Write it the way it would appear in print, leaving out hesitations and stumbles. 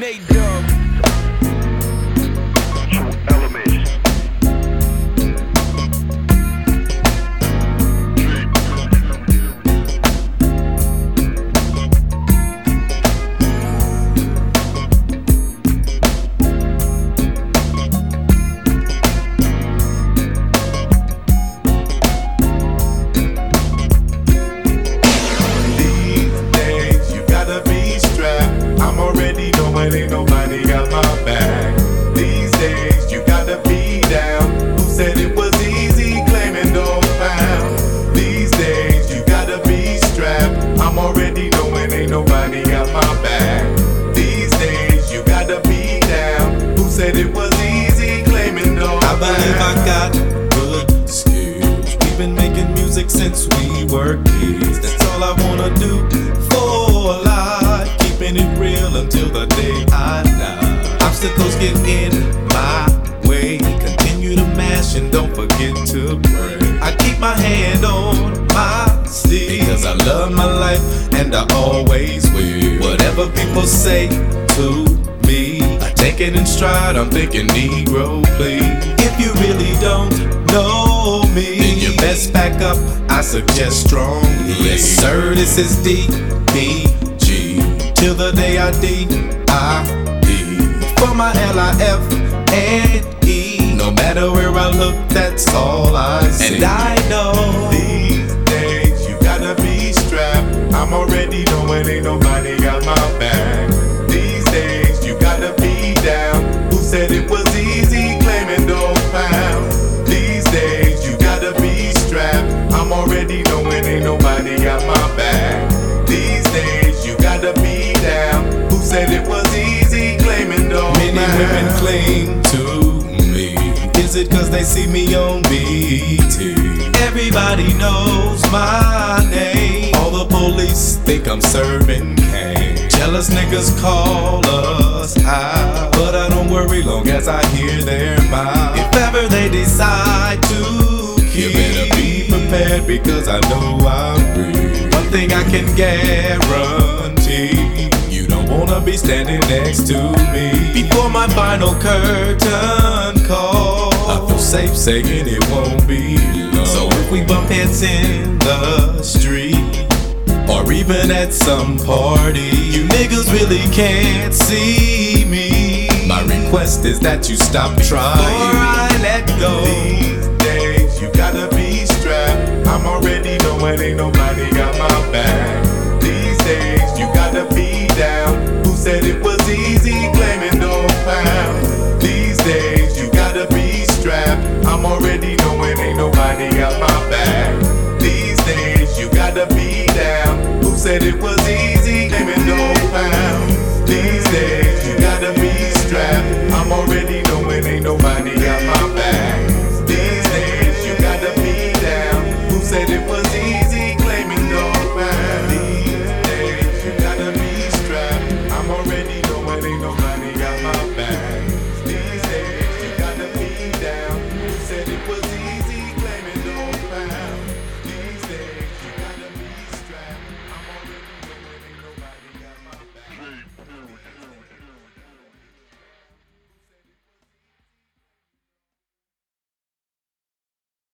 Nate Dogg. True Elements. Ain't nobody got my back. These days you gotta be down. Who said it was easy claiming those pounds? These days you gotta be strapped. I'm already knowing ain't nobody got my back. These days you gotta be down. Who said it was easy claiming those I believe I got good skills. We've been making music since we were kids. That's all I wanna do for life. Keeping it real until the day I die. Obstacles get in my way. Continue to mash and don't forget to pray. I keep my hand on my sleeve because I love my life and I always will. Whatever people say to me, I take it in stride. I'm thinking Negro, please. If you really don't know me, then you best back up. I suggest strongly. Yes, sir, this is DBG. Till the day I D.I.E. For my L.I.F. and E. No matter where I look, that's all I see. And I know these days you gotta be strapped. I'm already knowing ain't nobody got my back. These days you gotta be down. Who said it was easy claiming those pounds? These days you gotta be strapped. I'm already knowing ain't nobody got my back. These days you gotta be down. Who said it was easy claiming those many pounds? women cling to me. Is it cause they see me on BET? Everybody knows my name. All the police think I'm serving cane. Jealous niggas call us out, but I don't worry long as I hear their mouth. If ever they decide to kill, you better be prepared because I know I'm real. One thing I can guarantee, you don't wanna be standing next to me. Before my final curtain call, I feel safe saying it won't be long. So if we bump heads in the street, or even at some party, you niggas really can't see me. My request is that you stop trying before I let go. These days you gotta be strapped. I'm already knowing ain't nobody got my back. These days you gotta be down. Who said it was easy claiming those pounds? These days you gotta be strapped. I'm already knowing ain't nobody got my back. These days you gotta be down. Who said it was